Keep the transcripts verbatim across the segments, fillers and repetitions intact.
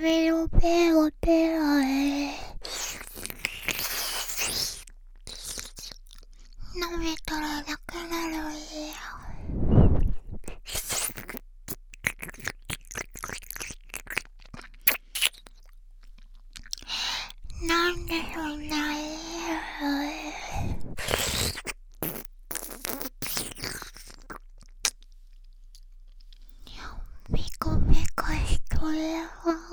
ベロベロベロえ舐めたらなくなるよ。なんでそんなにピコピコしとるよ。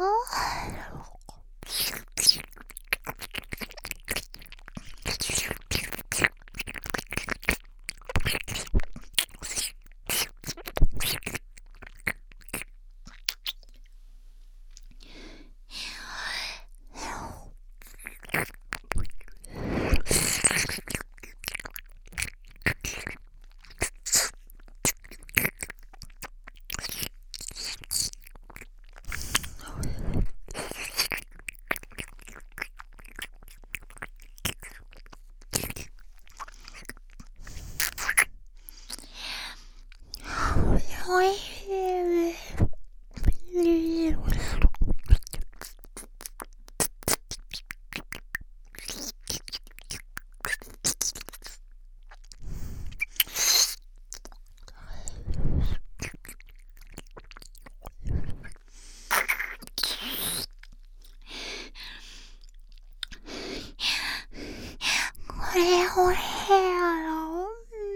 おいしい。これおいしいやろ。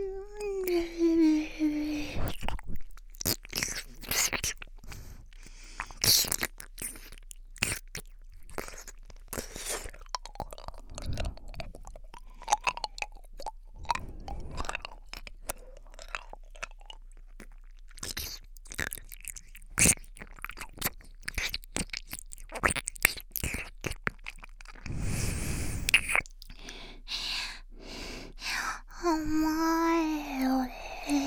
甘いよね。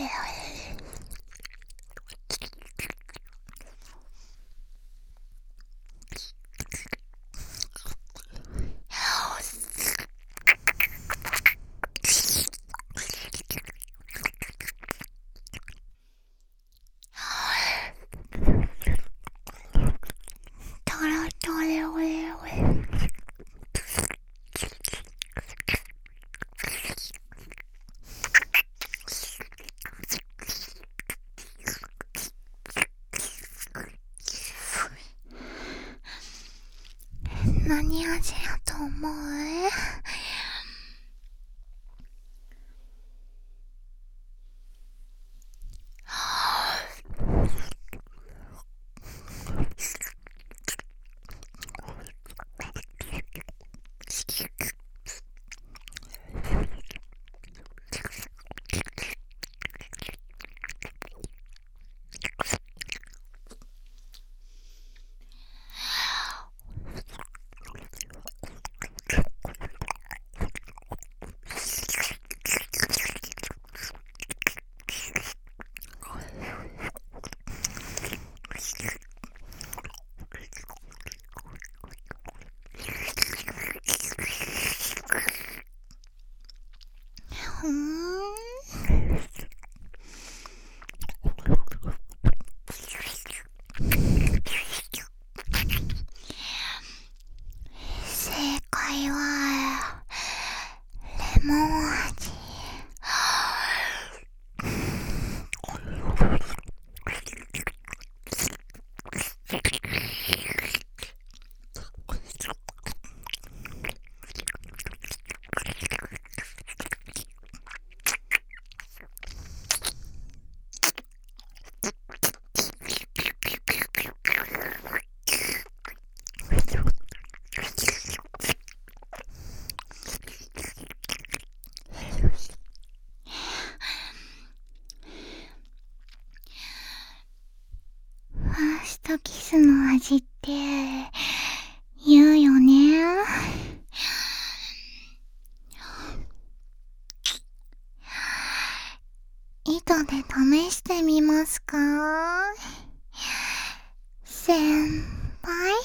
トロトロおいおい。何味やと思う？うーん。正解はレモン味。ファーストキスの味って言うよね。糸で試してみますか？先輩。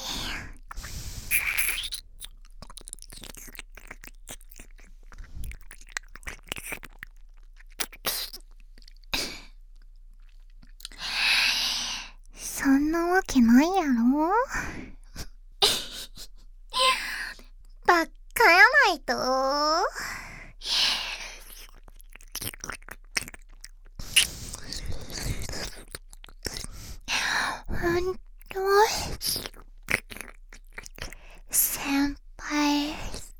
そんなわけないやろ。 ないと。ほんと先輩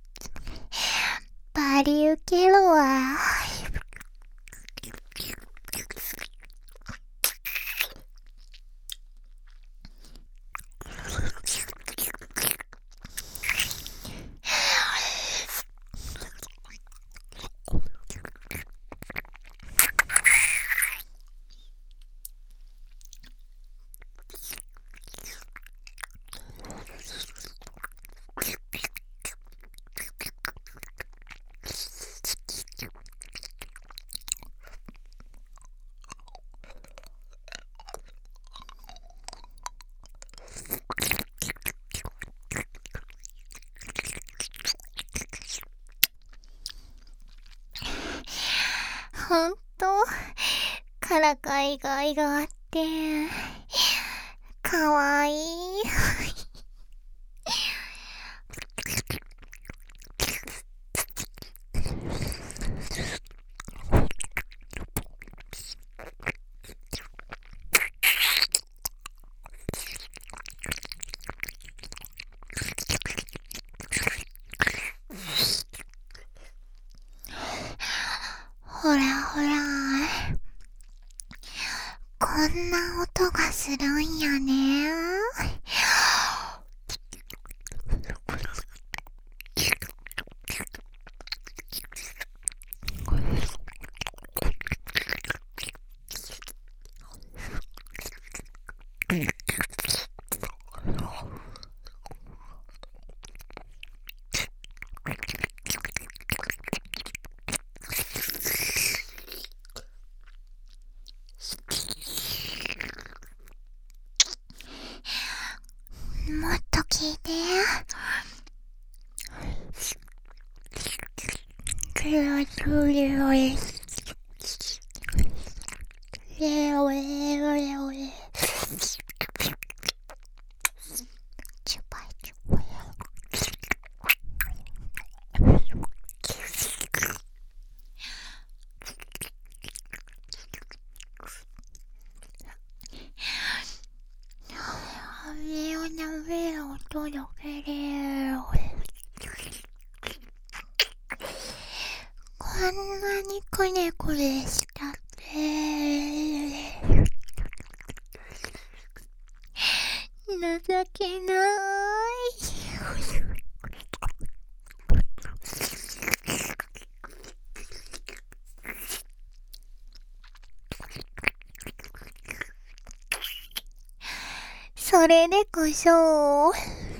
バリウケるわ。ほんとからかいがいがあってかわいい。ほらほら、こんな音がするんやね。もっと聞いて。クロスレオレレオレオレオレチュパチュパレオナベロ届けれよ。こんなにくねくねしたって情けない。それでこそ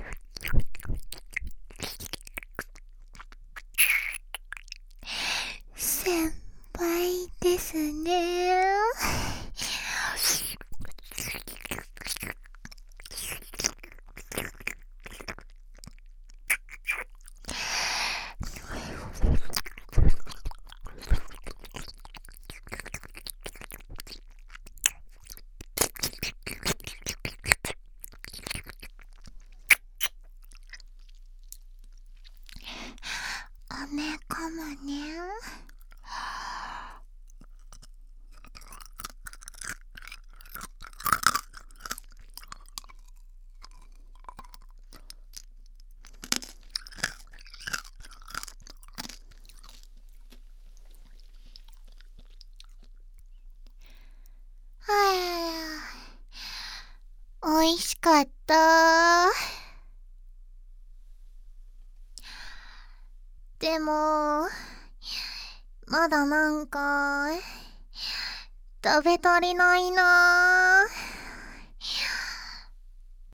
先輩ですね。アメかもね。はあ、おいしかった。でもまだなんか食べ足りないな。